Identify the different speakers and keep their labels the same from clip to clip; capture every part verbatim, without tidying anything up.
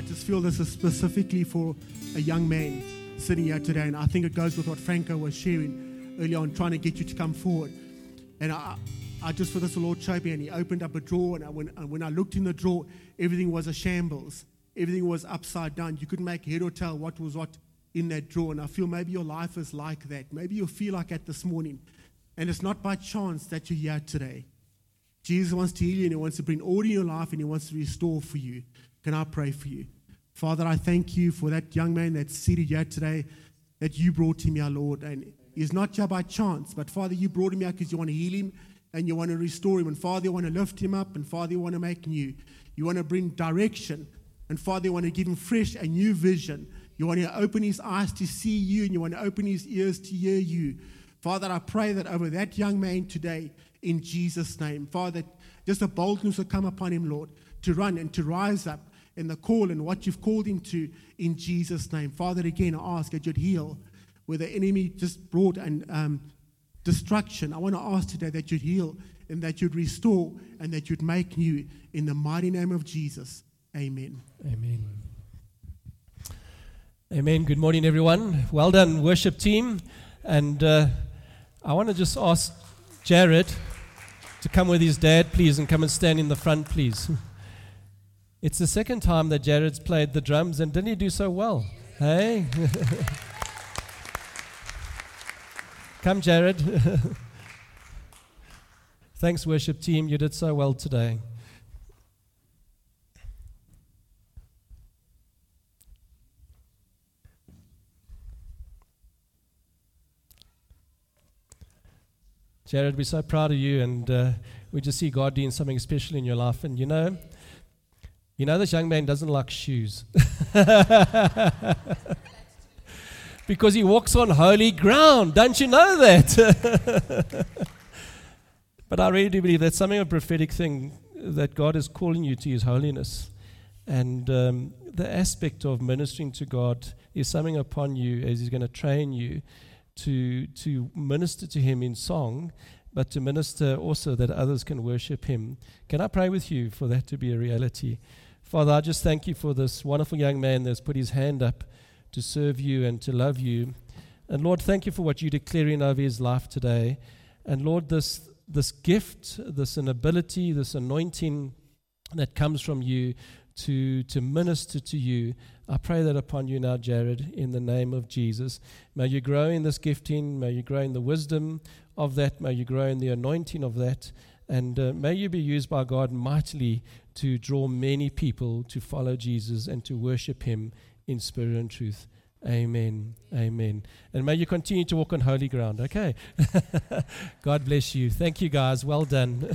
Speaker 1: just feel this is specifically for a young man sitting here today, and I think it goes with what Franco was sharing earlier on, trying to get you to come forward. And I, I just feel this, the Lord showed me, and He opened up a drawer, and I, when, and when I looked in the drawer, everything was a shambles. Everything was upside down. You couldn't make head or tail what was what in that drawer. And I feel maybe your life is like that. Maybe you feel like that this morning. And it's not by chance that you're here today. Jesus wants to heal you, and He wants to bring order in your life, and He wants to restore for you. Can I pray for you? Father, I thank You for that young man that's seated here today, that You brought him here, Lord. And he's not here by chance, but Father, You brought him here because You want to heal him and You want to restore him. And Father, You want to lift him up, and Father, You want to make new. You want to bring direction. And Father, You want to give him fresh and new vision. You want to open his eyes to see You, and You want to open his ears to hear You. Father, I pray that over that young man today, in Jesus' name, Father, just a boldness will come upon him, Lord, to run and to rise up in the call and what You've called him to, in Jesus' name. Father, again, I ask that You'd heal where the enemy just brought an um, destruction. I want to ask today that You'd heal and that You'd restore and that You'd make new, in the mighty name of Jesus. Amen.
Speaker 2: Amen. Amen. Good morning, everyone. Well done, worship team. And uh, I want to just ask Jared to come with his dad, please, and come and stand in the front, please. It's the second time that Jared's played the drums, and didn't he do so well? Hey? Come, Jared. Thanks, worship team. You did so well today. Jared, we're so proud of you, and uh, we just see God doing something special in your life. And you know, you know this young man doesn't like shoes. Because he walks on holy ground. Don't you know that? But I really do believe that's something of a prophetic thing, that God is calling you to His holiness. And um, the aspect of ministering to God is something upon you as He's going to train you to to minister to Him in song, but to minister also that others can worship Him. Can I pray with you for that to be a reality? Father, I just thank You for this wonderful young man that's put his hand up to serve You and to love You. And Lord, thank You for what You're declaring over his life today. And Lord, this this gift, this ability, this anointing that comes from You to to minister to You, I pray that upon you now, Jared, in the name of Jesus. May you grow in this gifting. May you grow in the wisdom of that. May you grow in the anointing of that. And uh, may you be used by God mightily to draw many people to follow Jesus and to worship Him in spirit and truth. Amen. Amen. And may you continue to walk on holy ground. Okay. God bless you. Thank you, guys. Well done.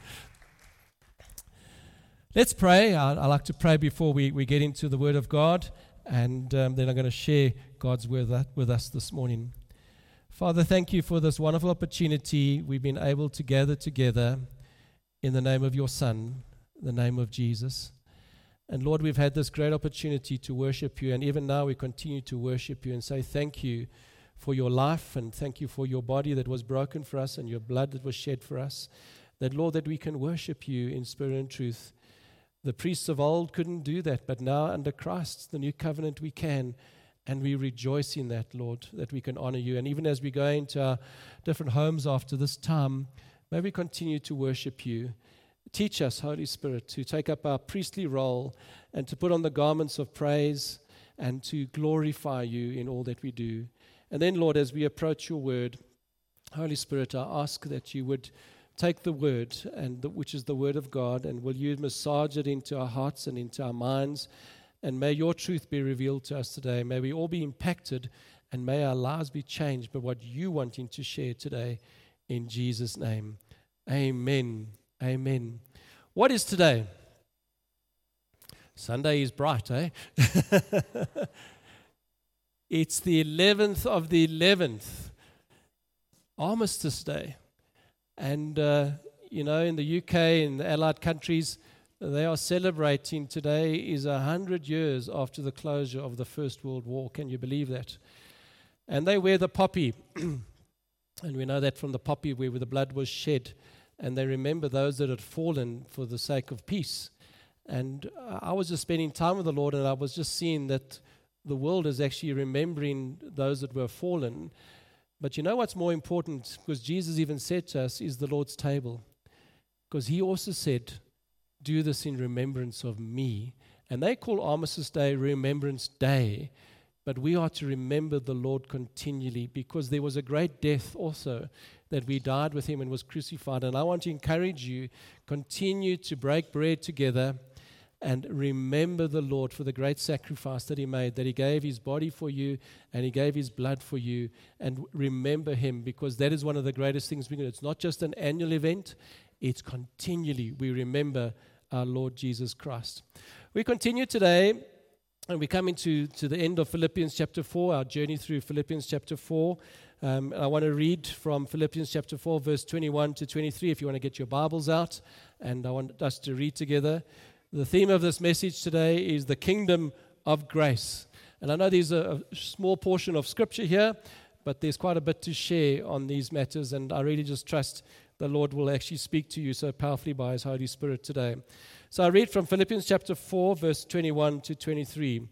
Speaker 2: Let's pray. I, I like to pray before we, we get into the Word of God, and um, then I'm going to share God's Word that, with us this morning. Father, thank You for this wonderful opportunity we've been able to gather together in the name of Your Son, the name of Jesus. And Lord, we've had this great opportunity to worship You, and even now we continue to worship You and say thank You for Your life, and thank You for Your body that was broken for us and Your blood that was shed for us. That, Lord, that we can worship You in spirit and truth. The priests of old couldn't do that, but now under Christ, the new covenant, we can. And we rejoice in that, Lord, that we can honor You. And even as we go into our different homes after this time, may we continue to worship You. Teach us, Holy Spirit, to take up our priestly role and to put on the garments of praise and to glorify You in all that we do. And then, Lord, as we approach Your word, Holy Spirit, I ask that You would take the word, and the, which is the word of God, and will You massage it into our hearts and into our minds, and may Your truth be revealed to us today. May we all be impacted, and may our lives be changed by what You wanting to share today, in Jesus' name. Amen. Amen. What is today? Sunday is bright, eh? It's the eleventh of the eleventh, Armistice Day. And, uh, you know, in the U K, in the Allied countries, they are celebrating today is one hundred years after the closure of the First World War. Can you believe that? And they wear the poppy. And we know that from the poppy where the blood was shed. And they remember those that had fallen for the sake of peace. And uh, I was just spending time with the Lord, and I was just seeing that the world is actually remembering those that were fallen. But you know what's more important, because Jesus even said to us, is the Lord's table. Because he also said, do this in remembrance of me. And they call Armistice Day Remembrance Day. But we are to remember the Lord continually, because there was a great death also, that we died with him and was crucified. And I want to encourage you, continue to break bread together and remember the Lord for the great sacrifice that he made, that he gave his body for you and he gave his blood for you. And remember him, because that is one of the greatest things we can do. It's not just an annual event, it's continually we remember our Lord Jesus Christ. We continue today, and we come into to the end of Philippians chapter four, our journey through Philippians chapter four. Um, I want to read from Philippians chapter four, verse twenty-one to twenty-three, if you want to get your Bibles out, and I want us to read together. The theme of this message today is the kingdom of grace. And I know there's a, a small portion of scripture here, but there's quite a bit to share on these matters, and I really just trust the Lord will actually speak to you so powerfully by his Holy Spirit today. So I read from Philippians chapter four, verse twenty-one to twenty-three.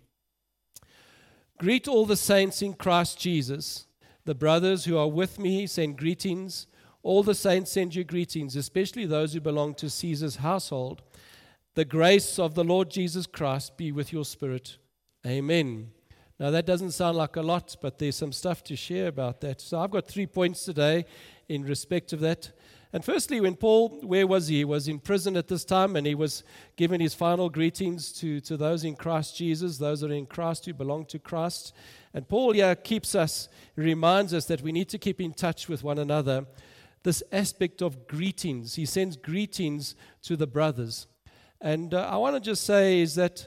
Speaker 2: Greet all the saints in Christ Jesus. The brothers who are with me send greetings. All the saints send you greetings, especially those who belong to Caesar's household. The grace of the Lord Jesus Christ be with your spirit. Amen. Now that doesn't sound like a lot, but there's some stuff to share about that. So I've got three points today in respect of that. And firstly, when Paul, where was he? He was in prison at this time, and he was giving his final greetings to, to those in Christ Jesus, those that are in Christ who belong to Christ. And Paul here keeps us, reminds us that we need to keep in touch with one another. This aspect of greetings. He sends greetings to the brothers. And uh, I want to just say is that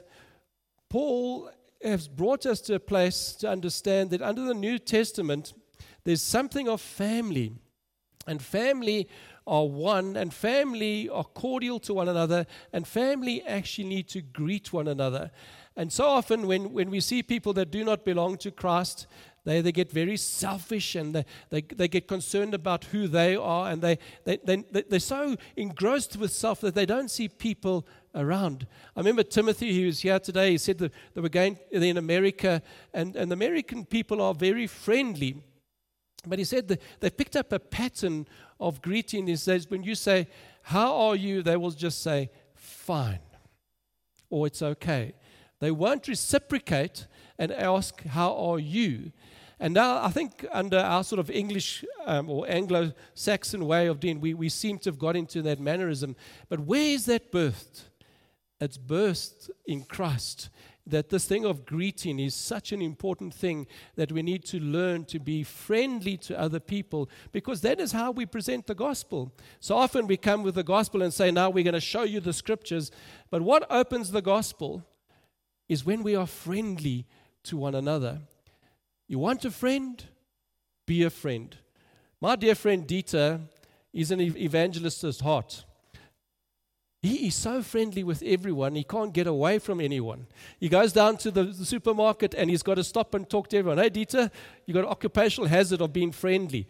Speaker 2: Paul has brought us to a place to understand that under the New Testament, there's something of family. And family are one, and family are cordial to one another, and family actually need to greet one another. And so often when, when we see people that do not belong to Christ, they, they get very selfish, and they, they, they get concerned about who they are, and they, they, they, they're so engrossed with self that they don't see people around. I remember Timothy, who was here today, he said that they were going in America, and, and the American people are very friendly. But he said that they picked up a pattern of greeting. He says, when you say, how are you? They will just say, fine, or it's okay. They won't reciprocate and ask, how are you? And now I think under our sort of English um, or Anglo-Saxon way of doing, we, we seem to have got into that mannerism. But where is that birthed? It's birthed in Christ. That this thing of greeting is such an important thing that we need to learn to be friendly to other people, because that is how we present the gospel. So often we come with the gospel and say, now we're going to show you the scriptures. But what opens the gospel is when we are friendly to one another. You want a friend? Be a friend. My dear friend Dieter is an evangelist at heart. He is so friendly with everyone, he can't get away from anyone. He goes down to the, the supermarket and he's got to stop and talk to everyone. Hey, Dieter, you've got an occupational hazard of being friendly.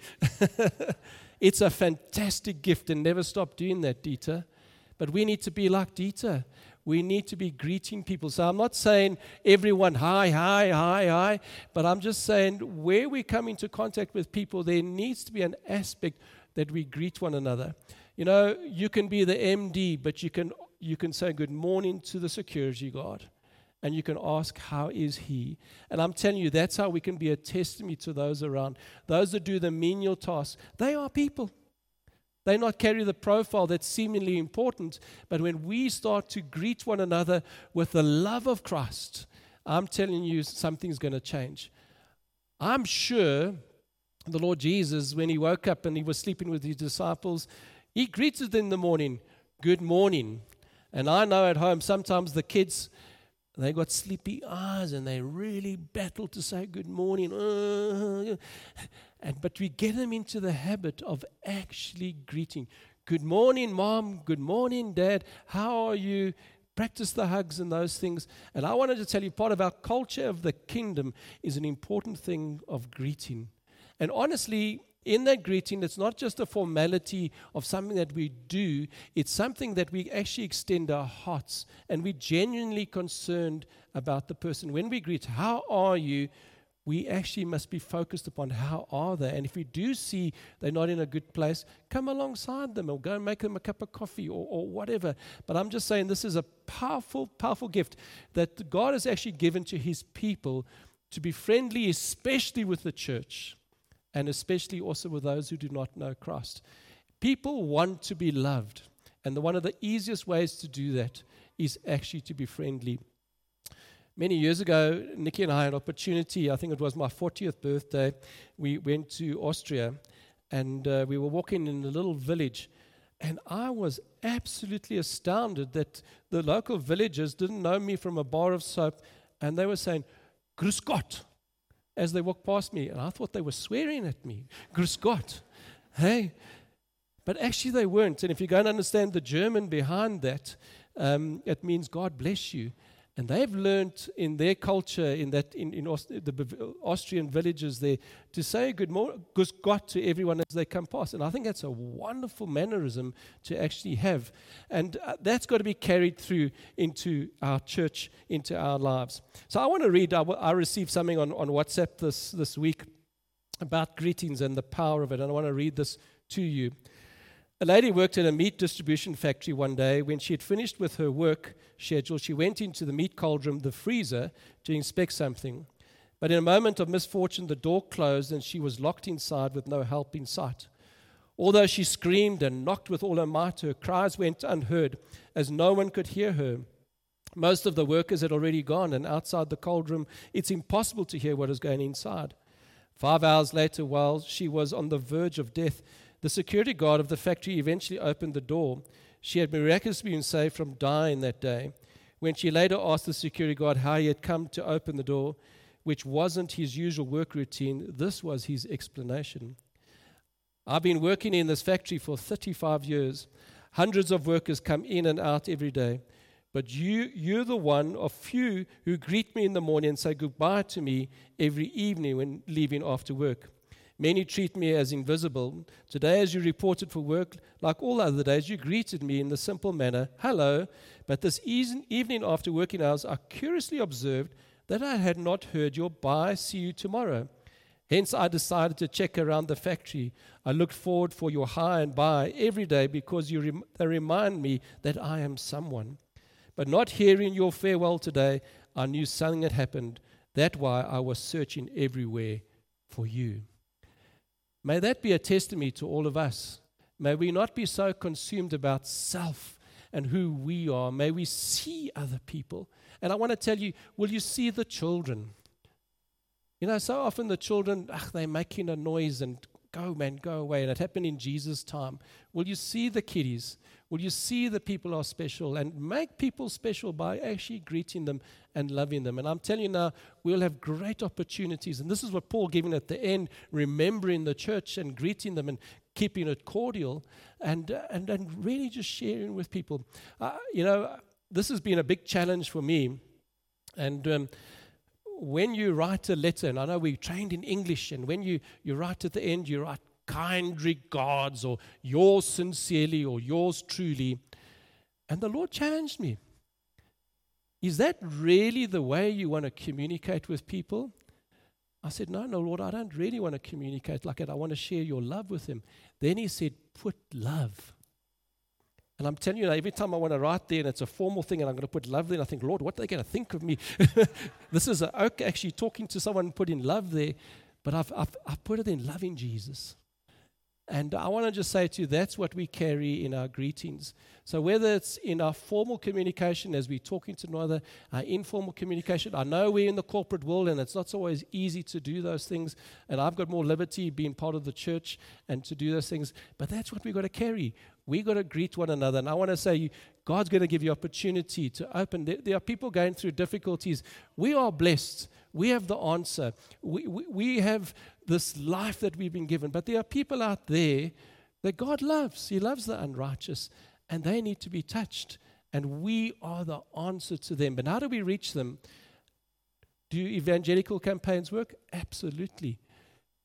Speaker 2: It's a fantastic gift, and never stop doing that, Dieter. But we need to be like Dieter. We need to be greeting people. So I'm not saying everyone, hi, hi, hi, hi, but I'm just saying where we come into contact with people, there needs to be an aspect that we greet one another. You know, you can be the M D, but you can you can say good morning to the security guard, and you can ask, how is he? And I'm telling you, that's how we can be a testimony to those around. Those that do the menial tasks, they are people. They not carry the profile that's seemingly important, but when we start to greet one another with the love of Christ, I'm telling you, something's going to change. I'm sure the Lord Jesus, when he woke up and he was sleeping with his disciples, he greeted them in the morning, good morning. And I know at home sometimes the kids, they got sleepy eyes and they really battle to say good morning. Uh, and but we get them into the habit of actually greeting. Good morning, Mom. Good morning, Dad. How are you? Practice the hugs and those things. And I wanted to tell you, part of our culture of the kingdom is an important thing of greeting. And honestly, in that greeting, it's not just a formality of something that we do, it's something that we actually extend our hearts, and we're genuinely concerned about the person. When we greet, how are you? We actually must be focused upon how are they. And if we do see they're not in a good place, come alongside them or go and make them a cup of coffee or, or whatever. But I'm just saying this is a powerful, powerful gift that God has actually given to his people to be friendly, especially with the church and especially also with those who do not know Christ. People want to be loved. And the, one of the easiest ways to do that is actually to be friendly. Many years ago, Nikki and I had an opportunity, I think it was my fortieth birthday, we went to Austria, and uh, we were walking in a little village, and I was absolutely astounded that the local villagers didn't know me from a bar of soap, and they were saying, "Grüß Gott," as they walked past me, and I thought they were swearing at me, "Grüß Gott," hey? But actually they weren't, and if you go and understand the German behind that, um, it means God bless you. And they've learned in their culture, in that in, in Aust- the Austrian villages there, to say good morning, Grüß Gott to everyone as they come past. And I think that's a wonderful mannerism to actually have. And uh, that's got to be carried through into our church, into our lives. So I want to read, I, w- I received something on, on WhatsApp this, this week about greetings and the power of it. And I want to read this to you. A lady worked at a meat distribution factory one day. When she had finished with her work schedule, she went into the meat cold room, the freezer, to inspect something. But in a moment of misfortune, the door closed and she was locked inside with no help in sight. Although she screamed and knocked with all her might, her cries went unheard, as no one could hear her. Most of the workers had already gone, and outside the cold room, it's impossible to hear what is going inside. Five hours later, while she was on the verge of death, the security guard of the factory eventually opened the door. She had miraculously been saved from dying that day. When she later asked the security guard how he had come to open the door, which wasn't his usual work routine, this was his explanation. "I've been working in this factory for thirty-five years. Hundreds of workers come in and out every day. But you, you're the one of few who greet me in the morning and say goodbye to me every evening when leaving after work. Many treat me as invisible. Today, as you reported for work, like all other days, you greeted me in the simple manner, 'Hello.' But this evening after working hours, I curiously observed that I had not heard your bye, see you tomorrow. Hence, I decided to check around the factory. I looked forward for your hi and bye every day because you rem- they remind me that I am someone. But not hearing your farewell today, I knew something had happened. That's why I was searching everywhere for you." May that be a testimony to all of us. May we not be so consumed about self and who we are. May we see other people. And I want to tell you, will you see the children? You know, so often the children, ugh, they're making a noise and go, man, go away. And it happened in Jesus' time. Will you see the kiddies? Will you see the people are special and make people special by actually greeting them and loving them? And I'm telling you now, we'll have great opportunities. And this is what Paul giving at the end, remembering the church and greeting them and keeping it cordial and uh, and, and really just sharing with people. Uh, you know, this has been a big challenge for me. And um, when you write a letter, and I know we trained in English, and when you, you write at the end, you write kind regards or yours sincerely or yours truly. And the Lord challenged me. Is that really the way you want to communicate with people? I said, no, no, Lord, I don't really want to communicate like that. I want to share your love with them. Then he said, put love. And I'm telling you, every time I want to write there and it's a formal thing and I'm going to put love there, and I think, Lord, what are they going to think of me? This is a, okay, actually talking to someone and putting love there, but I've, I've, I've put it in loving Jesus. And I want to just say to you, that's what we carry in our greetings. So whether it's in our formal communication as we're talking to another, our informal communication, I know we're in the corporate world and it's not always easy to do those things. And I've got more liberty being part of the church and to do those things. But that's what we've got to carry. We've got to greet one another. And I want to say, God's going to give you opportunity to open. There, there are people going through difficulties. We are blessed. We have the answer. We, we, we have this life that we've been given. But there are people out there that God loves. He loves the unrighteous. And they need to be touched. And we are the answer to them. But how do we reach them? Do evangelical campaigns work? Absolutely.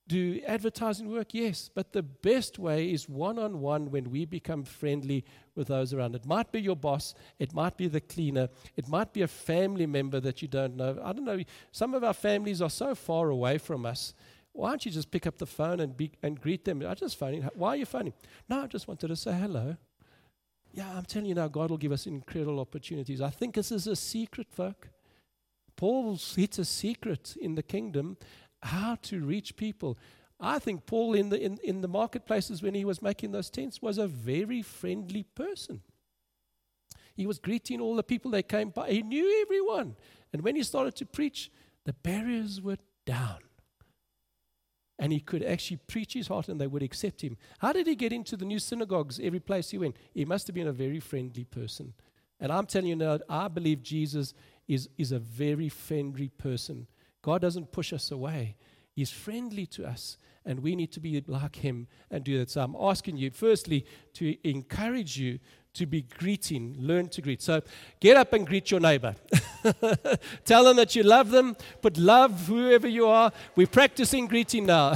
Speaker 2: do advertising work? Yes, but the best way is one-on-one when we become friendly with those around. It might be your boss, it might be the cleaner, it might be a family member that you don't know. I don't know, some of our families are so far away from us. Why don't you just pick up the phone and be, and greet them? I just phoning. Why are you phoning? No, I just wanted to say hello. Yeah, I'm telling you now, God will give us incredible opportunities. I think this is a secret, folk. Paul hits a secret in the kingdom, how to reach people. I think Paul in the in, in the marketplaces when he was making those tents was a very friendly person. He was greeting all the people that came by. He knew everyone. And when he started to preach, the barriers were down. And he could actually preach his heart and they would accept him. How did he get into the new synagogues every place he went? He must have been a very friendly person. And I'm telling you now, I believe Jesus is, is a very friendly person. God doesn't push us away. He's friendly to us, and we need to be like him and do that. So I'm asking you, firstly, to encourage you to be greeting, learn to greet. So get up and greet your neighbor. Tell them that you love them, but love whoever you are. We're practicing greeting now.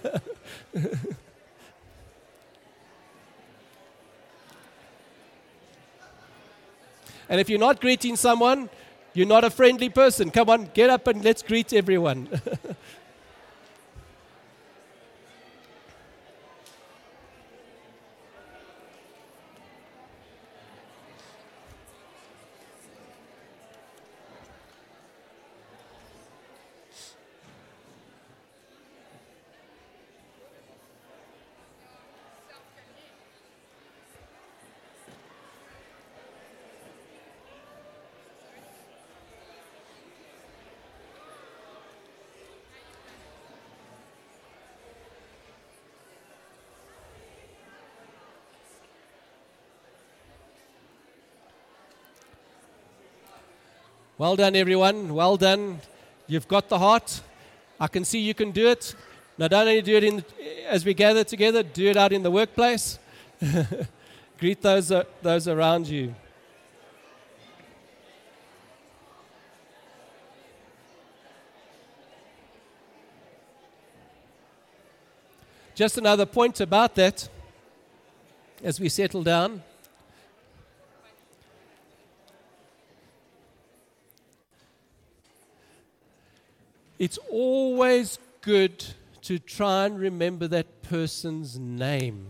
Speaker 2: And if you're not greeting someone, you're not a friendly person. Come on, get up and let's greet everyone. Well done, everyone. Well done. You've got the heart. I can see you can do it. Now, don't only do it in, as we gather together, do it out in the workplace. Greet those, uh, those around you. Just another point about that as we settle down. It's always good to try and remember that person's name.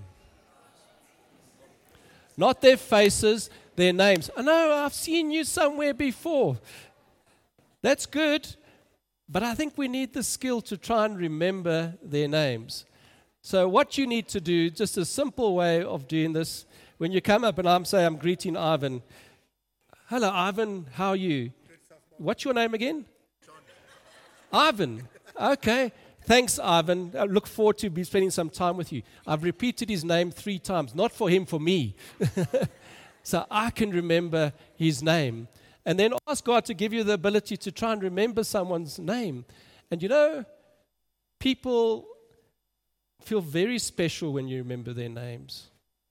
Speaker 2: Not their faces, their names. I know, I've seen you somewhere before. That's good, but I think we need the skill to try and remember their names. So what you need to do, just a simple way of doing this, when you come up and I'm saying I'm greeting Ivan. Hello, Ivan, how are you? What's your name again? Ivan. Okay. Thanks, Ivan. I look forward to be spending some time with you. I've repeated his name three times, not for him, for me. So I can remember his name. And then ask God to give you the ability to try and remember someone's name. And you know, people feel very special when you remember their names.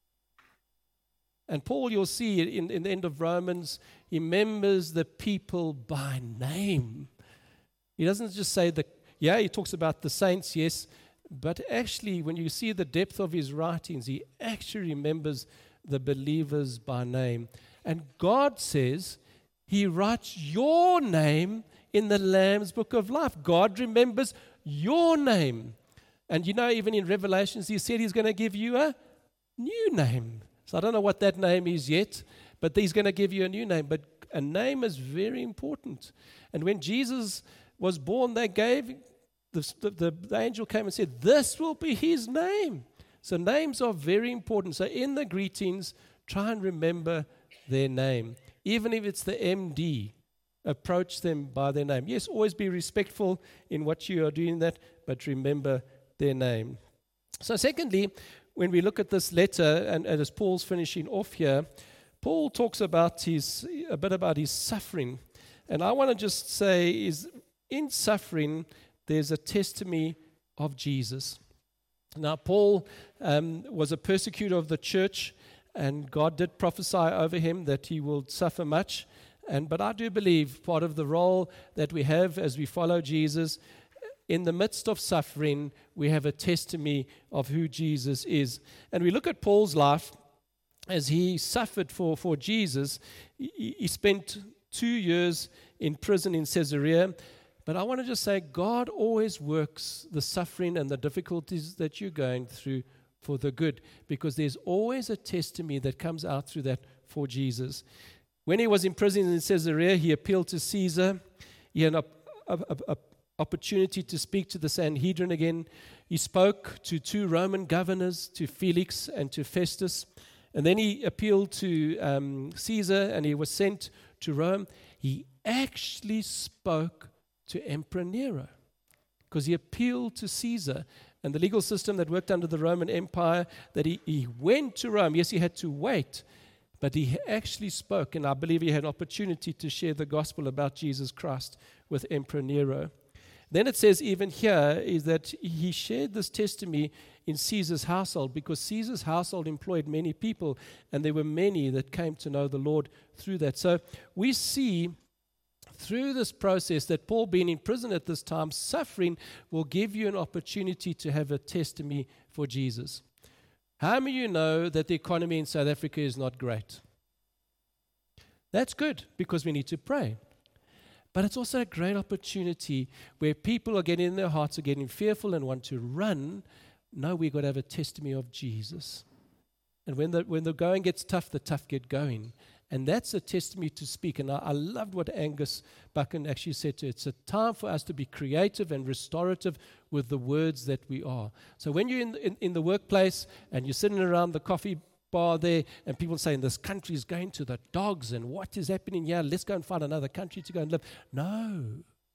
Speaker 2: And Paul, you'll see in, in the end of Romans, he remembers the people by name. He doesn't just say the, yeah, he talks about the saints, yes, but actually when you see the depth of his writings, he actually remembers the believers by name. And God says he writes your name in the Lamb's Book of Life. God remembers your name. And you know, even in Revelations, he said he's going to give you a new name. So I don't know what that name is yet, but he's going to give you a new name. But a name is very important. And when Jesus was born, they gave, the, the, the angel came and said, this will be his name. So names are very important. So in the greetings, try and remember their name. Even if it's the M D, approach them by their name. Yes, always be respectful in what you are doing that, but remember their name. So secondly, when we look at this letter, and, and as Paul's finishing off here, Paul talks about his, a bit about his suffering. And I want to just say is, in suffering, there's a testimony of Jesus. Now, Paul um, was a persecutor of the church, and God did prophesy over him that he will suffer much. And but I do believe part of the role that we have as we follow Jesus, in the midst of suffering, we have a testimony of who Jesus is. And we look at Paul's life as he suffered for, for Jesus. He, he spent two years in prison in Caesarea. But I want to just say, God always works the suffering and the difficulties that you're going through for the good, because there's always a testimony that comes out through that for Jesus. When he was in prison in Caesarea, he appealed to Caesar. He had an op- a, a, opportunity to speak to the Sanhedrin again. He spoke to two Roman governors, to Felix and to Festus. And then he appealed to um, Caesar, and he was sent to Rome. He actually spoke to Emperor Nero, because he appealed to Caesar and the legal system that worked under the Roman Empire, that he, he went to Rome. Yes, he had to wait, but he actually spoke, and I believe he had an opportunity to share the gospel about Jesus Christ with Emperor Nero. Then it says even here is that he shared this testimony in Caesar's household, because Caesar's household employed many people, and there were many that came to know the Lord through that. So we see through this process that Paul, being in prison at this time, suffering, will give you an opportunity to have a testimony for Jesus. How many of you know that the economy in South Africa is not great? That's good, because we need to pray. But it's also a great opportunity where people are getting in their hearts, are getting fearful and want to run. No, we've got to have a testimony of Jesus. And when the, when the going gets tough, the tough get going. And that's a testimony to speak. And I, I loved what Angus Buchan actually said to it. It's a time for us to be creative and restorative with the words that we are. So when you're in, in, in the workplace and you're sitting around the coffee bar there and people saying this country is going to the dogs and what is happening here, let's go and find another country to go and live. No.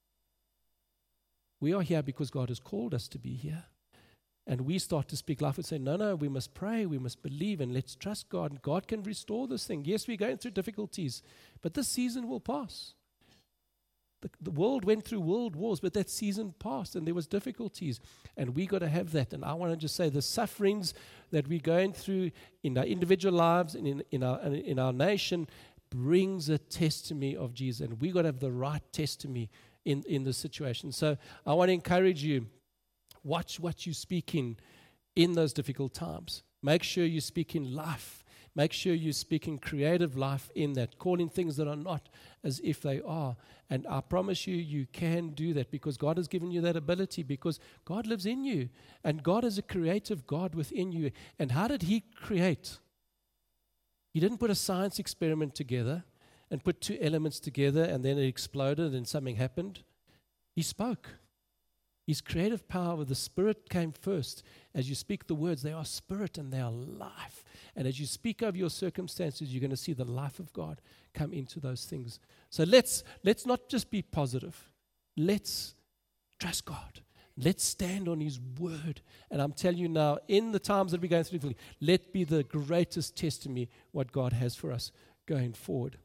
Speaker 2: We are here because God has called us to be here. And we start to speak life and say, no, no, we must pray, we must believe, and let's trust God. And God can restore this thing. Yes, we're going through difficulties, but this season will pass. The, the world went through world wars, but that season passed, and there was difficulties. And we got to have that. And I want to just say the sufferings that we're going through in our individual lives and in, in, our, in our nation brings a testimony of Jesus. And we got to have the right testimony in, in this situation. So I want to encourage you, watch what you speak in in those difficult times. Make sure you speak in life. Make sure you speak in creative life in that, calling things that are not as if they are. And I promise you, you can do that because God has given you that ability, because God lives in you. And God is a creative God within you. And how did He create? He didn't put a science experiment together and put two elements together and then it exploded and something happened. He spoke. His creative power with the Spirit came first. As you speak the words, they are spirit and they are life. And as you speak over your circumstances, you're going to see the life of God come into those things. So let's let's not just be positive. Let's trust God. Let's stand on His word. And I'm telling you now, in the times that we're going through, let be the greatest testimony what God has for us going forward.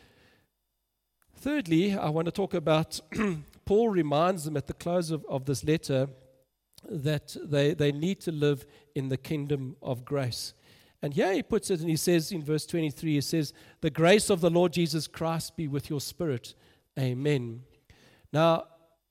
Speaker 2: Thirdly, I want to talk about Paul reminds them at the close of, of this letter that they, they need to live in the kingdom of grace. And here he puts it, and he says in verse twenty-three, he says, "The grace of the Lord Jesus Christ be with your spirit. Amen." Now,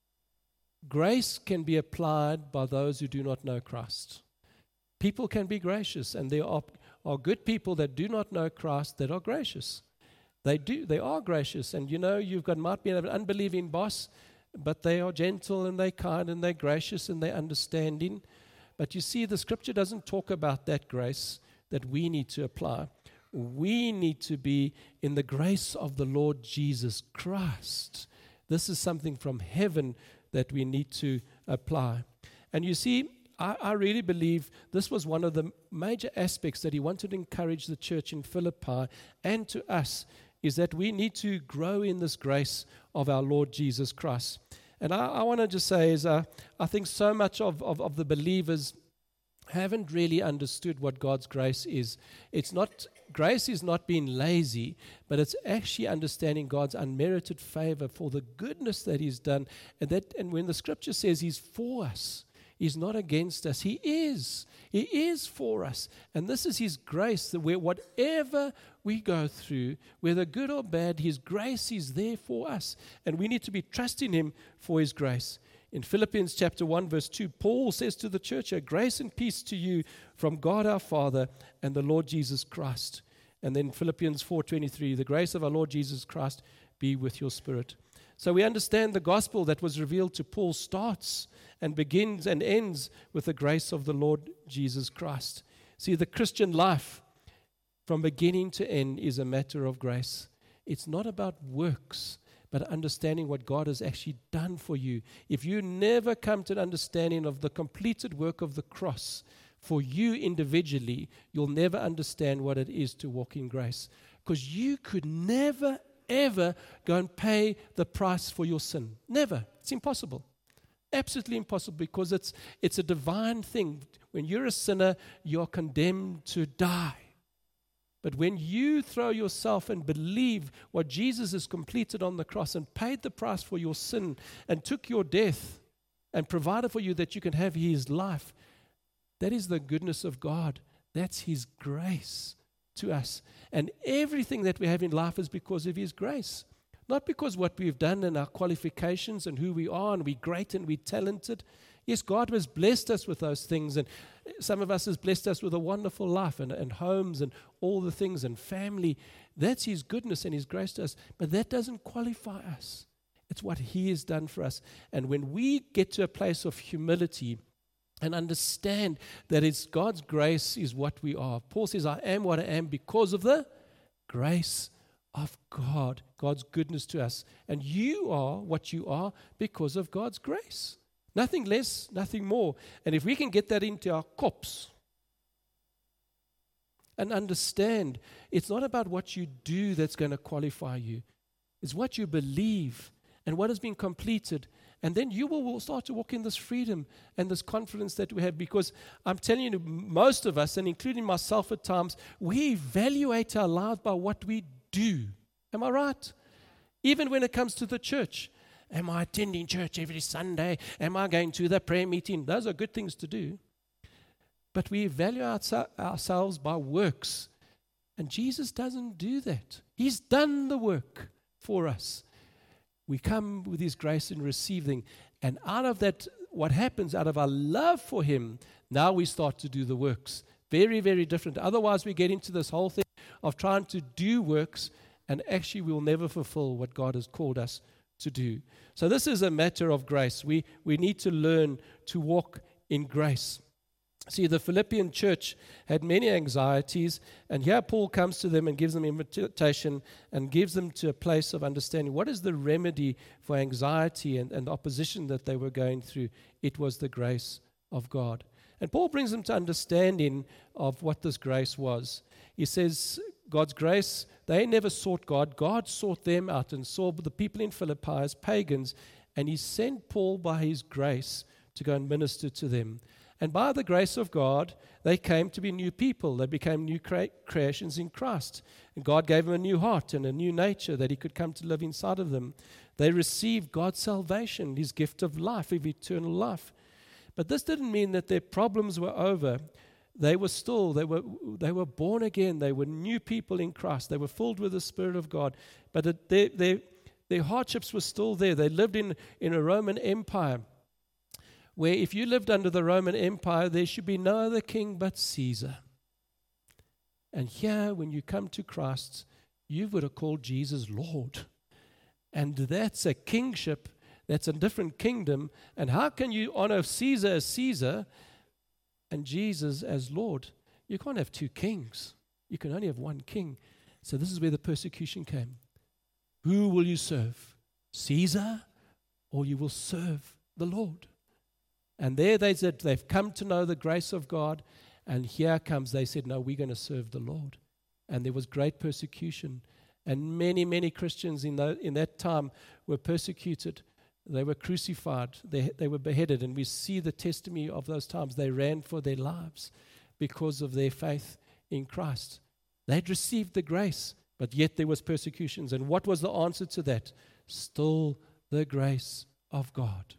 Speaker 2: grace can be applied by those who do not know Christ. People can be gracious, and there are, are good people that do not know Christ that are gracious. They do. They are gracious. And you know, you've got might be an unbelieving boss, but they are gentle and they're kind and they're gracious and they're understanding. But you see, the scripture doesn't talk about that grace that we need to apply. We need to be in the grace of the Lord Jesus Christ. This is something from heaven that we need to apply. And you see, I, I really believe this was one of the major aspects that he wanted to encourage the church in Philippi and to us, is that we need to grow in this grace of our Lord Jesus Christ. And I, I want to just say is uh, I think so much of, of, of the believers haven't really understood what God's grace is. It's not, grace is not being lazy, but it's actually understanding God's unmerited favor for the goodness that He's done. And that, and when the scripture says He's for us, He's not against us. He is. He is for us. And this is His grace, that where whatever we go through, whether good or bad, His grace is there for us. And we need to be trusting Him for His grace. In Philippians chapter one, verse two, Paul says to the church, grace and peace to you from God our Father and the Lord Jesus Christ. And then Philippians four twenty-three, the grace of our Lord Jesus Christ be with your spirit. So we understand the gospel that was revealed to Paul starts and begins and ends with the grace of the Lord Jesus Christ. See, the Christian life from beginning to end is a matter of grace. It's not about works, but understanding what God has actually done for you. If you never come to an understanding of the completed work of the cross for you individually, you'll never understand what it is to walk in grace. Because you could never, ever go and pay the price for your sin. Never. It's impossible. Absolutely impossible, because it's it's a divine thing. When you're a sinner, you're condemned to die. But when you throw yourself and believe what Jesus has completed on the cross and paid the price for your sin and took your death and provided for you that you can have his life, that is the goodness of God. That's his grace to us. And everything that we have in life is because of his grace. Not because what we've done and our qualifications and who we are and we're great and we're talented. Yes, God has blessed us with those things, and some of us has blessed us with a wonderful life and, and homes and all the things and family. That's his goodness and his grace to us, but that doesn't qualify us. It's what he has done for us. And when we get to a place of humility and understand that it's God's grace is what we are. Paul says, I am what I am because of the grace of God, God's goodness to us. And you are what you are because of God's grace. Nothing less, nothing more. And if we can get that into our cops and understand, it's not about what you do that's going to qualify you. It's what you believe and what has been completed. And then you will, will start to walk in this freedom and this confidence that we have. Because I'm telling you, most of us, and including myself at times, we evaluate our lives by what we do. Am I right? Even when it comes to the church. Am I attending church every Sunday? Am I going to the prayer meeting? Those are good things to do. But we evaluate ourselves by works. And Jesus doesn't do that. He's done the work for us. We come with his grace and receiving. And out of that, what happens, out of our love for him, now we start to do the works. Very, very different. Otherwise, we get into this whole thing of trying to do works, and actually we'll never fulfill what God has called us to do. So this is a matter of grace. We we need to learn to walk in grace. See, the Philippian church had many anxieties, and here Paul comes to them and gives them invitation and gives them to a place of understanding. What is the remedy for anxiety and, and opposition that they were going through? It was the grace of God. And Paul brings them to understanding of what this grace was. He says, God's grace, they never sought God. God sought them out and saw the people in Philippi as pagans, and he sent Paul by his grace to go and minister to them. And by the grace of God, they came to be new people. They became new cre- creations in Christ. And God gave them a new heart and a new nature that he could come to live inside of them. They received God's salvation, his gift of life, of eternal life. But this didn't mean that their problems were over. They were still, they were they were born again. They were new people in Christ. They were filled with the Spirit of God. But it, they, they, their hardships were still there. They lived in, in a Roman Empire, where if you lived under the Roman Empire, there should be no other king but Caesar. And here, when you come to Christ, you would have called Jesus Lord. And that's a kingship. That's a different kingdom. And how can you honor Caesar as Caesar and Jesus as Lord? You can't have two kings. You can only have one king. So this is where the persecution came. Who will you serve? Caesar, or you will serve the Lord? And there they said, they've come to know the grace of God. And here comes, they said, no, we're going to serve the Lord. And there was great persecution. And many, many Christians in, the, in that time were persecuted. They were crucified. They, they were beheaded. And we see the testimony of those times. They ran for their lives because of their faith in Christ. They'd received the grace, but yet there was persecutions. And what was the answer to that? Still the grace of God.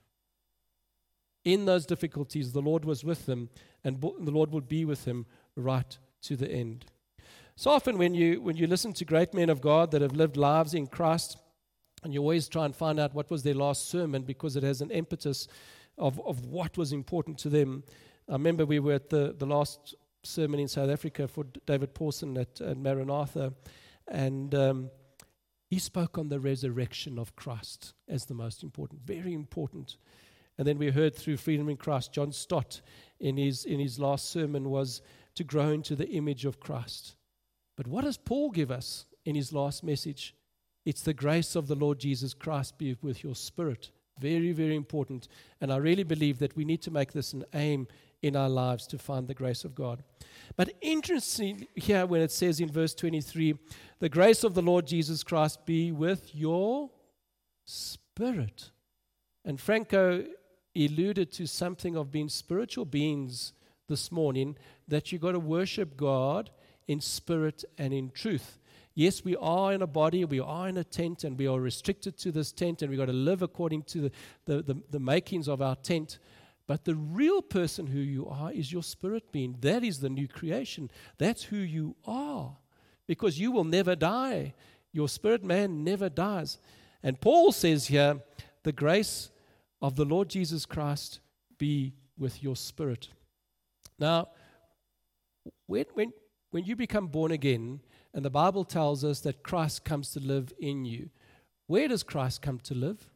Speaker 2: In those difficulties, the Lord was with them, and the Lord would be with him right to the end. So often when you when you listen to great men of God that have lived lives in Christ, And you always try and find out what was their last sermon because it has an impetus of, of what was important to them. I remember we were at the, the last sermon in South Africa for David Pawson at, at Maranatha, and um, he spoke on the resurrection of Christ as the most important, very important. And then we heard through Freedom in Christ, John Stott in his in his last sermon was to grow into the image of Christ. But what does Paul give us in his last message? It's the grace of the Lord Jesus Christ be with your spirit. Very, very important. And I really believe that we need to make this an aim in our lives to find the grace of God. But interesting here when it says in verse twenty-three, the grace of the Lord Jesus Christ be with your spirit. And Franco alluded to something of being spiritual beings this morning, that you've got to worship God in spirit and in truth. Yes, we are in a body, we are in a tent, and we are restricted to this tent, and we've got to live according to the, the, the, the makings of our tent. But the real person who you are is your spirit being. That is the new creation. That's who you are, because you will never die. Your spirit man never dies. And Paul says here, the grace of the Lord Jesus Christ be with your spirit. Now, when, when, when you become born again, and the Bible tells us that Christ comes to live in you, where does Christ come to live?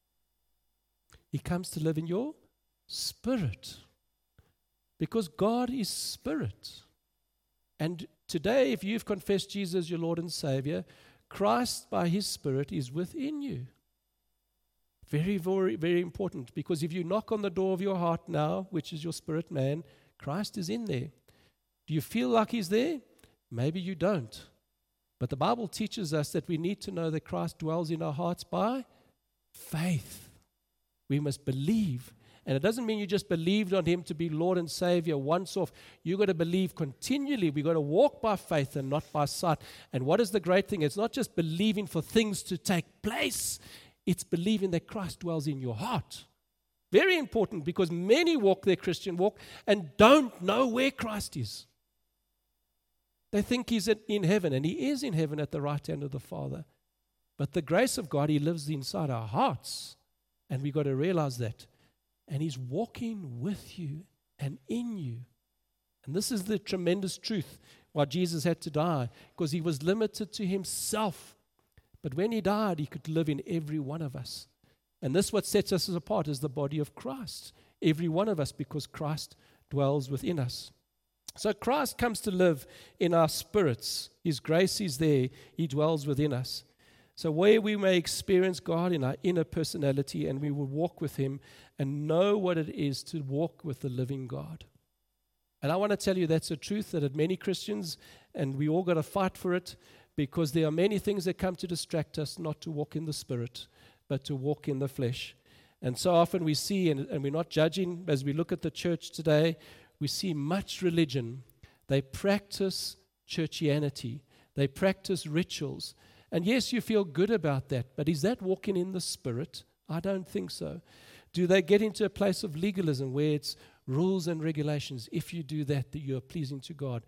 Speaker 2: He comes to live in your spirit. Because God is spirit. And today, if you've confessed Jesus as your Lord and Savior, Christ by His Spirit is within you. Very, very, very important, because if you knock on the door of your heart now, which is your spirit man, Christ is in there. Do you feel like He's there? Maybe you don't. But the Bible teaches us that we need to know that Christ dwells in our hearts by faith. We must believe. And it doesn't mean you just believed on Him to be Lord and Savior once off. You've got to believe continually. We've got to walk by faith and not by sight. And what is the great thing? It's not just believing for things to take place. It's believing that Christ dwells in your heart. Very important, because many walk their Christian walk and don't know where Christ is. They think He's in heaven, and He is in heaven at the right hand of the Father. But the grace of God, He lives inside our hearts. And we've got to realize that. And He's walking with you and in you. And this is the tremendous truth why Jesus had to die, because He was limited to Himself. But when He died, He could live in every one of us. And this is what sets us apart as the body of Christ. Every one of us, because Christ dwells within us. So Christ comes to live in our spirits. His grace is there. He dwells within us. So where we may experience God in our inner personality, and we will walk with Him and know what it is to walk with the living God. And I want to tell you that's a truth that many Christians, and we all got to fight for it, because there are many things that come to distract us not to walk in the Spirit, but to walk in the flesh. And so often we see, and, and we're not judging, as we look at the church today, we see much religion. They practice churchianity. They practice rituals. And yes, you feel good about that, but is that walking in the Spirit? I don't think so. Do they get into a place of legalism where it's rules and regulations? If you do that, that you are pleasing to God.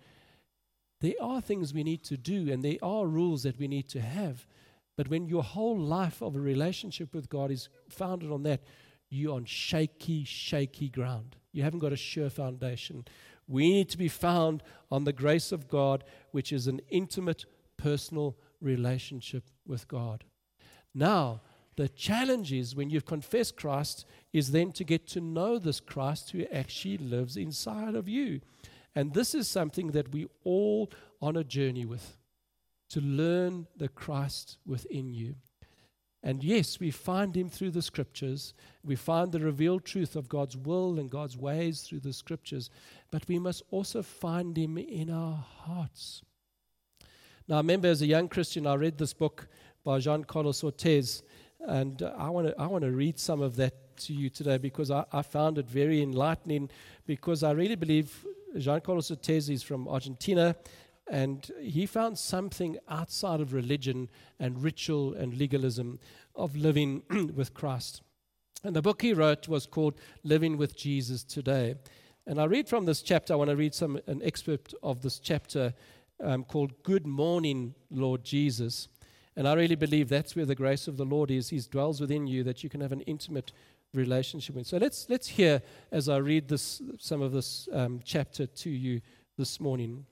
Speaker 2: There are things we need to do, and there are rules that we need to have. But when your whole life of a relationship with God is founded on that, you're on shaky, shaky ground. You haven't got a sure foundation. We need to be found on the grace of God, which is an intimate, personal relationship with God. Now, the challenge is, when you've confessed Christ, is then to get to know this Christ who actually lives inside of you. And this is something that we all on a journey with, to learn the Christ within you. And yes, we find Him through the Scriptures. We find the revealed truth of God's will and God's ways through the Scriptures. But we must also find Him in our hearts. Now, I remember as a young Christian, I read this book by Jean Carlos Ortiz, and uh, I want to I want to read some of that to you today, because I, I found it very enlightening, because I really believe Jean Carlos Ortiz is from Argentina, and he found something outside of religion and ritual and legalism of living with Christ. And the book he wrote was called Living with Jesus Today. And I read from this chapter, I want to read some an excerpt of this chapter um, called Good Morning, Lord Jesus. And I really believe that's where the grace of the Lord is. He dwells within you, that you can have an intimate relationship with. So let's let's hear as I read this some of this um, chapter to you this morning.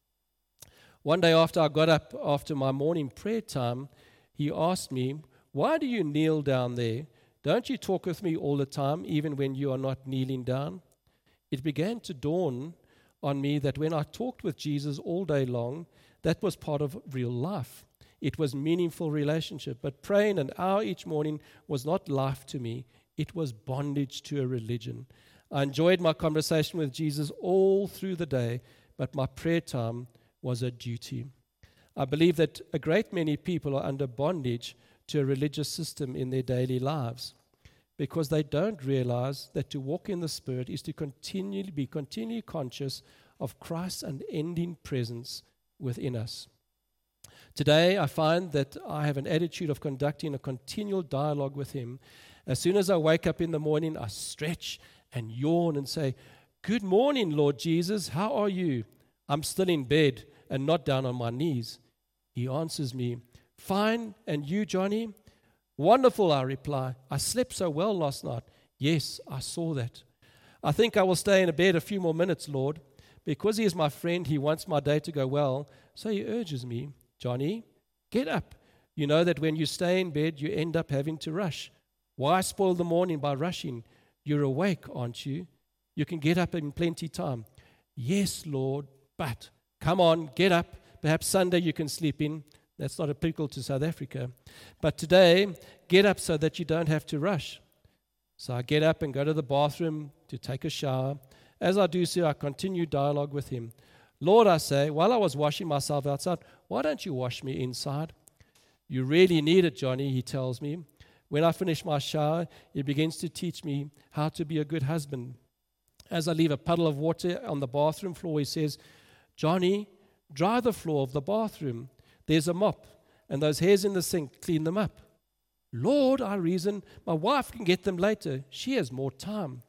Speaker 2: One day after I got up after my morning prayer time, he asked me, "Why do you kneel down there? Don't you talk with me all the time, even when you are not kneeling down?" It began to dawn on me that when I talked with Jesus all day long, that was part of real life. It was meaningful relationship. But praying an hour each morning was not life to me. It was bondage to a religion. I enjoyed my conversation with Jesus all through the day, but my prayer time was a duty. I believe that a great many people are under bondage to a religious system in their daily lives because they don't realize that to walk in the Spirit is to continually be continually conscious of Christ's unending presence within us. Today, I find that I have an attitude of conducting a continual dialogue with Him. As soon as I wake up in the morning, I stretch and yawn and say, "Good morning, Lord Jesus, how are you?" I'm still in bed and not down on my knees. He answers me, "Fine, and you, Johnny?" "Wonderful," I reply. "I slept so well last night." "Yes, I saw that." "I think I will stay in bed a few more minutes, Lord." Because He is my friend, He wants my day to go well, so He urges me, "Johnny, get up. You know that when you stay in bed, you end up having to rush. Why spoil the morning by rushing? You're awake, aren't you? You can get up in plenty time." "Yes, Lord, but..." "Come on, get up. Perhaps Sunday you can sleep in." That's not applicable to South Africa. "But today, get up so that you don't have to rush." So I get up and go to the bathroom to take a shower. As I do so, I continue dialogue with Him. "Lord," I say, "while I was washing myself outside, why don't you wash me inside?" "You really need it, Johnny," He tells me. When I finish my shower, He begins to teach me how to be a good husband. As I leave a puddle of water on the bathroom floor, He says, "Johnny, dry the floor of the bathroom. There's a mop, and those hairs in the sink, clean them up." "Lord," I reason, "my wife can get them later. She has more time."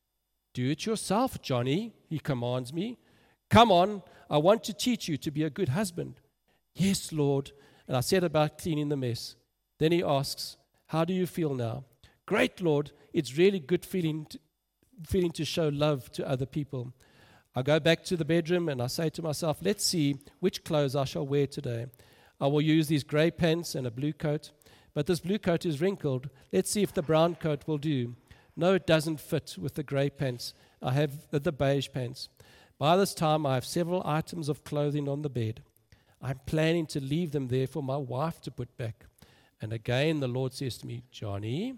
Speaker 2: "Do it yourself, Johnny," He commands me. "Come on, I want to teach you to be a good husband." "Yes, Lord." And I set about cleaning the mess. Then He asks, "How do you feel now?" "Great, Lord. It's really good feeling to, feeling to show love to other people." I go back to the bedroom and I say to myself, let's see which clothes I shall wear today. I will use these grey pants and a blue coat, but this blue coat is wrinkled. Let's see if the brown coat will do. No, it doesn't fit with the grey pants. I have the, the beige pants. By this time, I have several items of clothing on the bed. I'm planning to leave them there for my wife to put back. And again, the Lord says to me, "Johnny,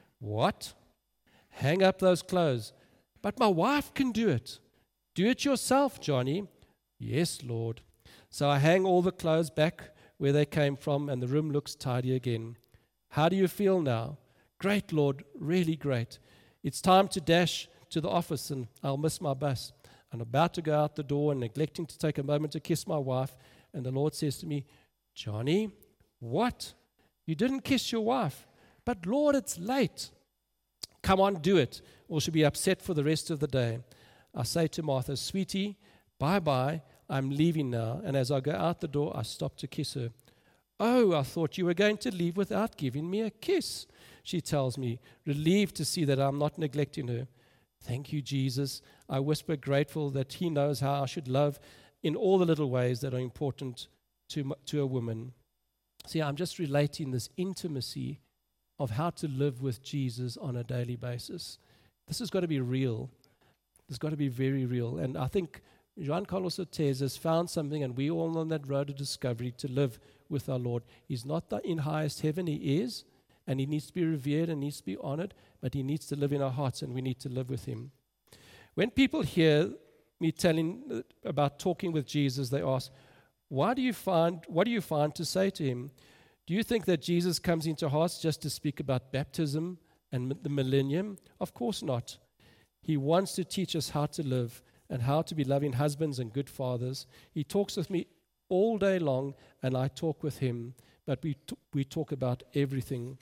Speaker 2: what? Hang up those clothes." "But my wife can do it." "Do it yourself, Johnny." "Yes, Lord." So I hang all the clothes back where they came from, and the room looks tidy again. "How do you feel now?" "Great, Lord, really great. It's time to dash to the office, and I'll miss my bus." I'm about to go out the door and neglecting to take a moment to kiss my wife, and the Lord says to me, "Johnny, what? You didn't kiss your wife." "But Lord, it's late." "Come on, do it, or she'll be upset for the rest of the day." I say to Martha, "Sweetie, bye-bye, I'm leaving now." And as I go out the door, I stop to kiss her. "Oh, I thought you were going to leave without giving me a kiss," she tells me, relieved to see that I'm not neglecting her. "Thank you, Jesus," I whisper, grateful that He knows how I should love in all the little ways that are important to, to a woman. See, I'm just relating this intimacy of how to live with Jesus on a daily basis. This has got to be real. It's got to be very real. And I think Juan Carlos Ortez has found something, and we all on that road of discovery to live with our Lord. He's not the in highest heaven. He is, and He needs to be revered and needs to be honored, but He needs to live in our hearts, and we need to live with Him. When people hear me telling about talking with Jesus, they ask, Why do you find, what do you find to say to Him? Do you think that Jesus comes into hearts just to speak about baptism and the millennium? Of course not. He wants to teach us how to live and how to be loving husbands and good fathers. He talks with me all day long, and I talk with Him, but we t- we talk about everything.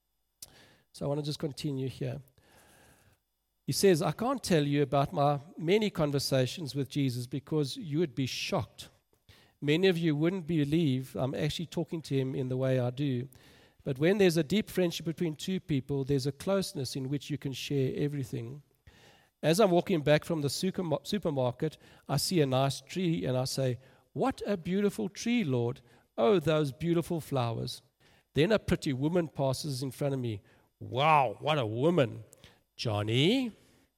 Speaker 2: So I want to just continue here. He says, I can't tell you about my many conversations with Jesus because you would be shocked. Many of you wouldn't believe I'm actually talking to him in the way I do. But when there's a deep friendship between two people, there's a closeness in which you can share everything. As I'm walking back from the supermarket, I see a nice tree and I say, "What a beautiful tree, Lord. Oh, those beautiful flowers." Then a pretty woman passes in front of me. "Wow, what a woman." "Johnny?"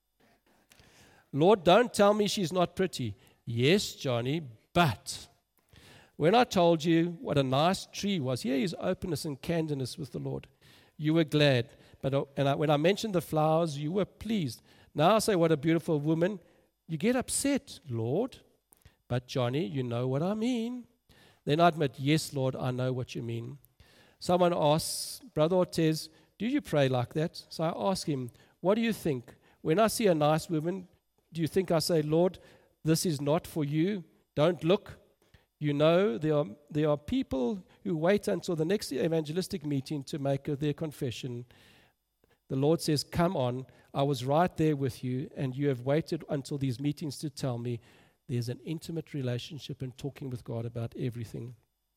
Speaker 2: "Lord, don't tell me she's not pretty." "Yes, Johnny, but when I told you what a nice tree was," here is openness and candidness with the Lord, "you were glad. But uh, and I, when I mentioned the flowers, you were pleased. Now I say, what a beautiful woman. You get upset, Lord." "But Johnny, you know what I mean." Then I admit, "Yes, Lord, I know what you mean." Someone asks, "Brother Ortiz, do you pray like that?" So I ask him, "What do you think? When I see a nice woman, do you think I say, 'Lord, this is not for you, don't look'?" You know, there are, there are people who wait until the next evangelistic meeting to make their confession. The Lord says, "Come on, I was right there with you, and you have waited until these meetings to tell me." There's an intimate relationship and talking with God about everything.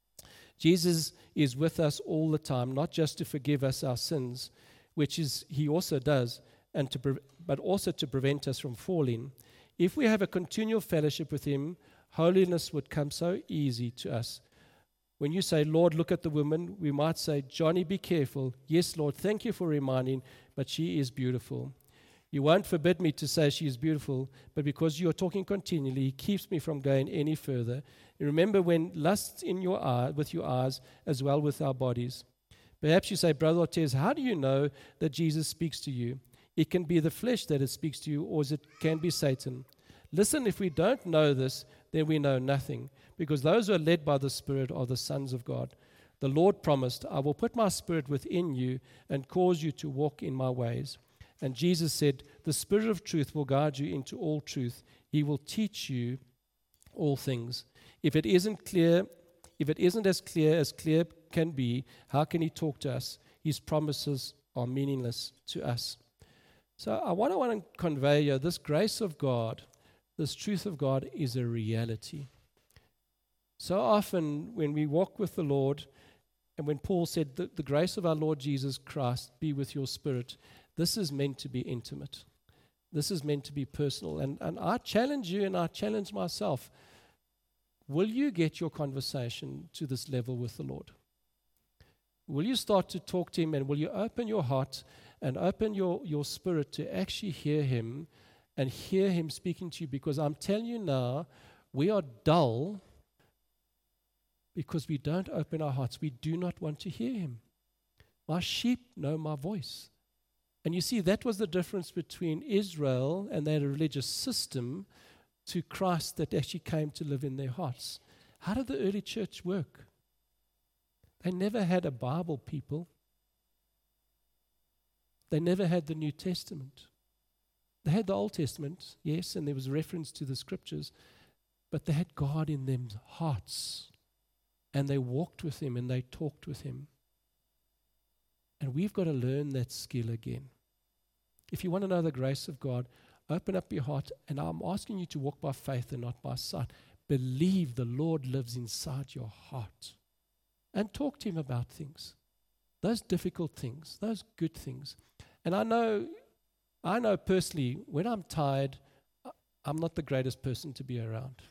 Speaker 2: Jesus is with us all the time, not just to forgive us our sins, which is he also does, and to pre- but also to prevent us from falling. If we have a continual fellowship with him, holiness would come so easy to us. When you say, "Lord, look at the woman," we might say, "Johnny, be careful. Yes, Lord, thank you for reminding, but she is beautiful." You won't forbid me to say she is beautiful, but because you are talking continually, he keeps me from going any further. And remember, when lusts in your eye, with your eyes, as well with our bodies. Perhaps you say, "Brother Ortiz, how do you know that Jesus speaks to you?" It can be the flesh that it speaks to you, or it can be Satan. Listen, if we don't know this, then we know nothing, because those who are led by the Spirit are the sons of God. The Lord promised, "I will put my Spirit within you and cause you to walk in my ways." And Jesus said, "The Spirit of truth will guide you into all truth. He will teach you all things." If it isn't clear, if it isn't as clear as clear can be, how can he talk to us? His promises are meaningless to us. So I want to want to convey you this grace of God, this truth of God is a reality. So often when we walk with the Lord, and when Paul said, the, the grace of our Lord Jesus Christ be with your spirit, this is meant to be intimate. This is meant to be personal. And, and I challenge you and I challenge myself, will you get your conversation to this level with the Lord? Will you start to talk to him, and will you open your heart and open your, your spirit to actually hear him and hear him speaking to you? Because I'm telling you now, we are dull because we don't open our hearts. We do not want to hear him. My sheep know my voice. And you see, that was the difference between Israel and their religious system to Christ that actually came to live in their hearts. How did the early church work? They never had a Bible, people. They never had the New Testament. They had the Old Testament, yes, and there was reference to the scriptures, but they had God in their hearts, and they walked with him and they talked with him. And we've got to learn that skill again. If you want to know the grace of God, open up your heart, and I'm asking you to walk by faith and not by sight. Believe the Lord lives inside your heart. And talk to him about things, those difficult things, those good things. And I know, I know personally, when I'm tired, I'm not the greatest person to be around.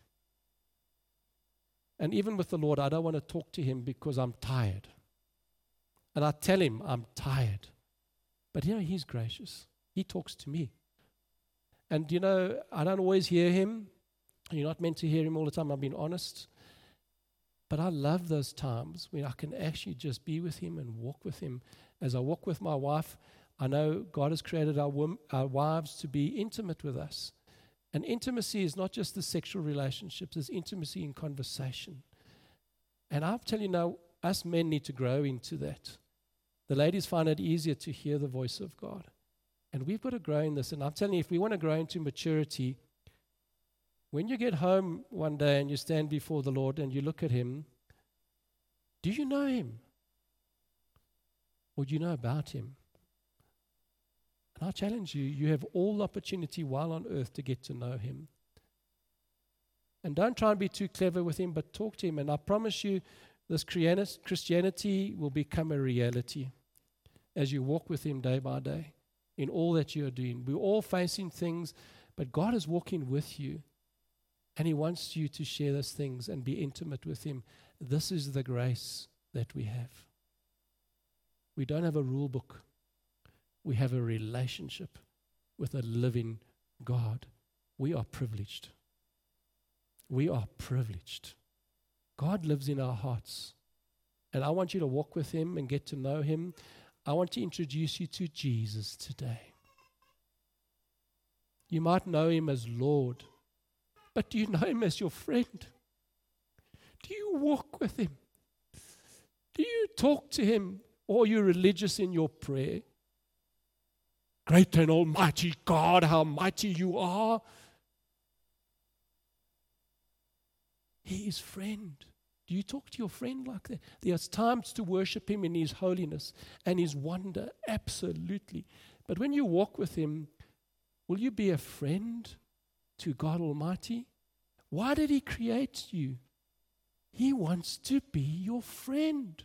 Speaker 2: And even with the Lord, I don't want to talk to him because I'm tired. And I tell him I'm tired. But you know, he's gracious. He talks to me. And you know, I don't always hear him. You're not meant to hear him all the time, I'm being honest. But I love those times when I can actually just be with him and walk with him. As I walk with my wife, I know God has created our, wom- our wives to be intimate with us. And intimacy is not just the sexual relationships, it's intimacy in conversation. And I'll tell you now, us men need to grow into that. The ladies find it easier to hear the voice of God. And we've got to grow in this. And I'm telling you, if we want to grow into maturity, when you get home one day and you stand before the Lord and you look at him, do you know him? Or do you know about him? And I challenge you, you have all opportunity while on earth to get to know him. And don't try and be too clever with him, but talk to him. And I promise you, this Christianity will become a reality as you walk with him day by day in all that you are doing. We're all facing things, but God is walking with you, and he wants you to share those things and be intimate with him. This is the grace that we have. We don't have a rule book. We have a relationship with a living God. We are privileged. We are privileged. God lives in our hearts. And I want you to walk with him and get to know him. I want to introduce you to Jesus today. You might know him as Lord, but do you know him as your friend? Do you walk with him? Do you talk to him? Or are you religious in your prayer? Great and almighty God, how mighty you are. He is friend. Do you talk to your friend like that? There's times to worship him in his holiness and his wonder, absolutely. But when you walk with him, will you be a friend to God Almighty? Why did he create you? He wants to be your friend.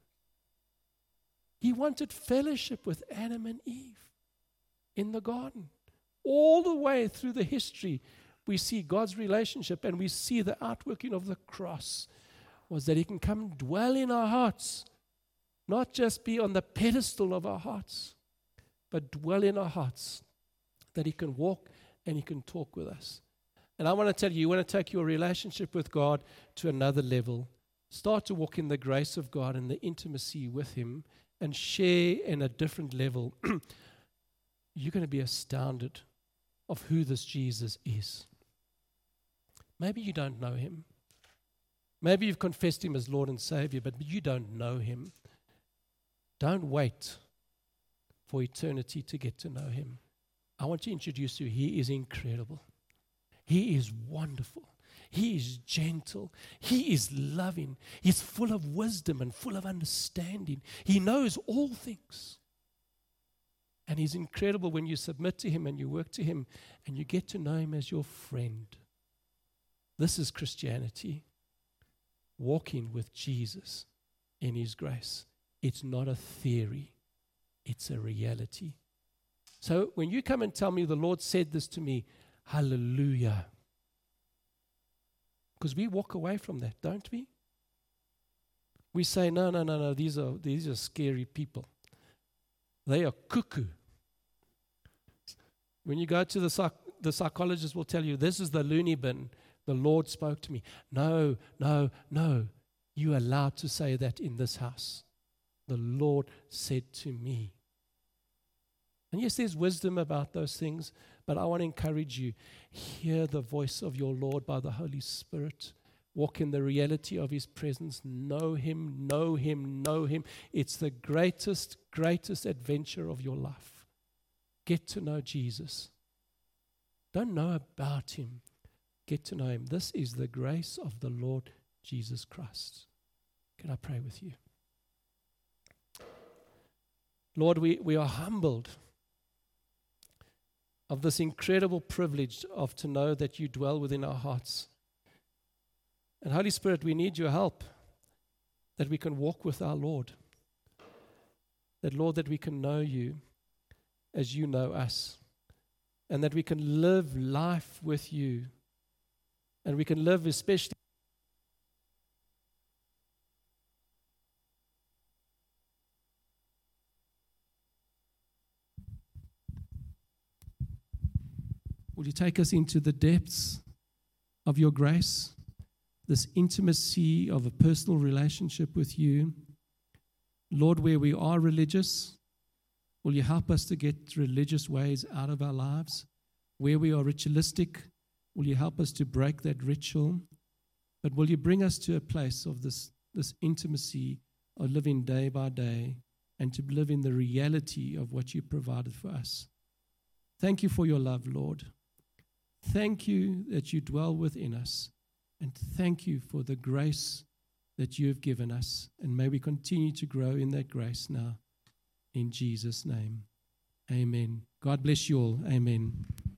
Speaker 2: He wanted fellowship with Adam and Eve in the garden. All the way through the history, we see God's relationship, and we see the outworking of the cross was that he can come and dwell in our hearts, not just be on the pedestal of our hearts, but dwell in our hearts, that he can walk and he can talk with us. And I want to tell you, you want to take your relationship with God to another level. Start to walk in the grace of God and the intimacy with him and share in a different level. You're going to be astounded of who this Jesus is. Maybe you don't know him. Maybe you've confessed him as Lord and Savior, but you don't know him. Don't wait for eternity to get to know him. I want to introduce you. He is incredible. He is wonderful. He is gentle. He is loving. He's full of wisdom and full of understanding. He knows all things. And he's incredible when you submit to him and you work to him and you get to know him as your friend. This is Christianity. Walking with Jesus in his grace. It's not a theory. It's a reality. So when you come and tell me the Lord said this to me, hallelujah. Because we walk away from that, don't we? We say, no, no, no, no, these are these are scary people. They are cuckoo. When you go to the psych, the psychologist will tell you, this is the loony bin. The Lord spoke to me. No, no, no. You are allowed to say that in this house. The Lord said to me. And yes, there's wisdom about those things, but I want to encourage you. Hear the voice of your Lord by the Holy Spirit. Walk in the reality of his presence. Know him, know him, know him. It's the greatest, greatest adventure of your life. Get to know Jesus. Don't know about him. Get to know him. This is the grace of the Lord Jesus Christ. Can I pray with you? Lord, we, we are humbled of this incredible privilege of to know that you dwell within our hearts. And Holy Spirit, we need your help that we can walk with our Lord. That, Lord, that we can know you as you know us. And that we can live life with you. And we can live especially will you take us into the depths of your grace, this intimacy of a personal relationship with you. Lord, where we are religious, will you help us to get religious ways out of our lives? Where we are ritualistic, will you help us to break that ritual? But will you bring us to a place of this, this intimacy of living day by day and to live in the reality of what you provided for us? Thank you for your love, Lord. Thank you that you dwell within us. And thank you for the grace that you have given us. And may we continue to grow in that grace now. In Jesus' name, amen. God bless you all. Amen.